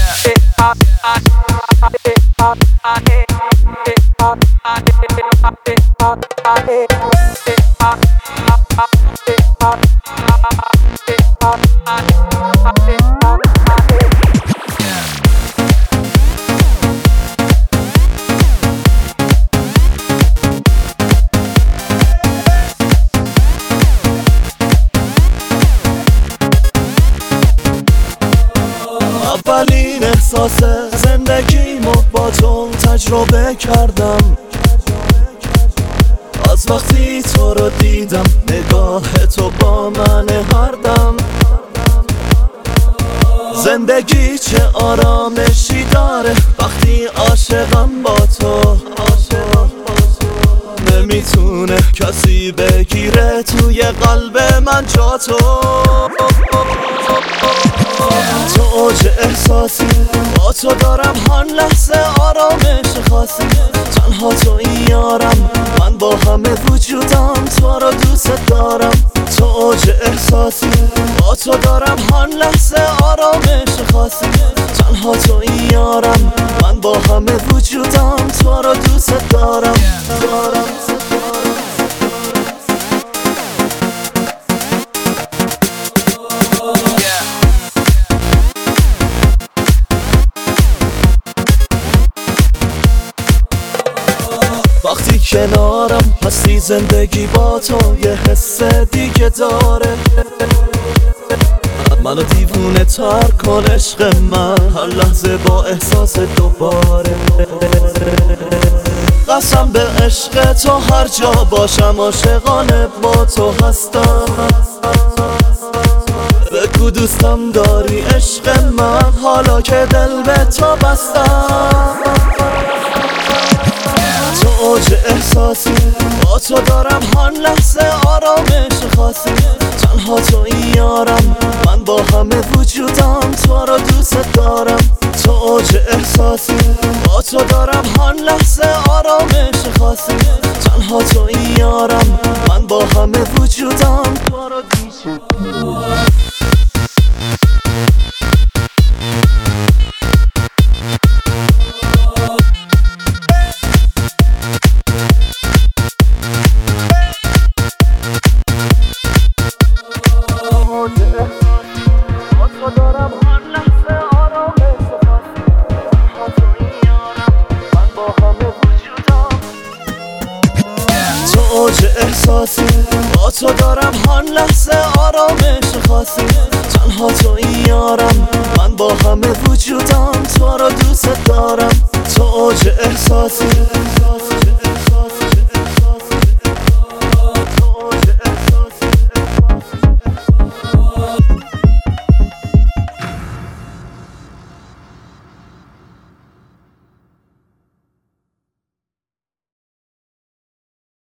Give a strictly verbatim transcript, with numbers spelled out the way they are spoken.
اولین احساس زندگیمو با تو تجربه کردم، از وقتی تو رو دیدم نگاه تو با من هر دم. زندگی چه آرامشی داره وقتی عاشقم با تو، نمیتونه کسی بگیره توی قلب من جا تو. تو اوج احساسی با تو دارم هر لحظه آرامش خاصی، تنها تو این یارم من با همه وجودم تو رو دوست دارم. تو اوج احساسی با تو دارم هر لحظه آرامش خاصی، تنها تو این یارم من با همه وجودم تو رو دوست دارم دارم. وقتی کنارم هستی زندگی با تو یه حس دیگه داره، منو دیوونه تر کن عشق من هر لحظه با احساس دوباره. قسم به عشق تو هر جا باشم عاشقانه با تو هستم. بگو دوستم داری عشق من حالا که دل به تو بستم. تو اوج احساسی با تو دارم هر لحظه آرامش خاصی، تنها تو این یارم من با همه وجودم تو رو دوست دارم. تو اوج احساسی با تو دارم هر لحظه آرامش خاصی، تنها تو این یارم من با همه وجودم تو رو دوست دارم. اوج احساسی با تو دارم هر لحظه آرامش خاصی، تنها تو این یارم من با همه وجودم تو رو دوست دارم. تو اوج احساسی